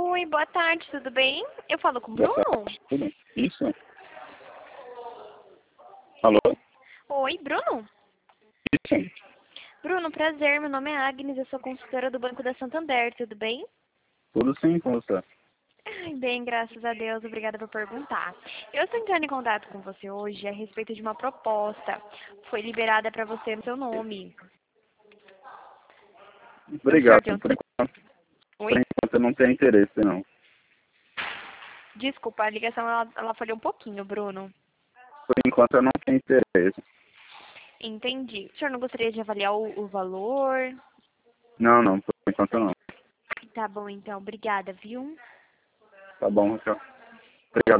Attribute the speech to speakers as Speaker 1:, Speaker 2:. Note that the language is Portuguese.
Speaker 1: Oi, boa tarde, tudo bem? Eu falo com o Bruno?
Speaker 2: Tudo? Isso? Alô?
Speaker 1: Oi, Bruno?
Speaker 2: Isso?
Speaker 1: Bruno, prazer, meu nome é Agnes, eu sou consultora do Banco da Santander, tudo bem?
Speaker 2: Tudo sim com você?
Speaker 1: Ai, bem, graças a Deus, obrigada por perguntar. Eu estou entrando em contato com você hoje a respeito de uma proposta que foi liberada para você no seu nome. O senhor
Speaker 2: Obrigado.
Speaker 1: tem um...
Speaker 2: Por
Speaker 1: Oi?
Speaker 2: enquanto eu não tenho interesse, não.
Speaker 1: Desculpa, a ligação ela falhou um pouquinho, Bruno.
Speaker 2: Por enquanto eu não tenho interesse.
Speaker 1: Entendi. O senhor não gostaria de avaliar o valor?
Speaker 2: Não, não, por enquanto não.
Speaker 1: Tá bom, então, obrigada, viu?
Speaker 2: Tá bom, tchau. Obrigado.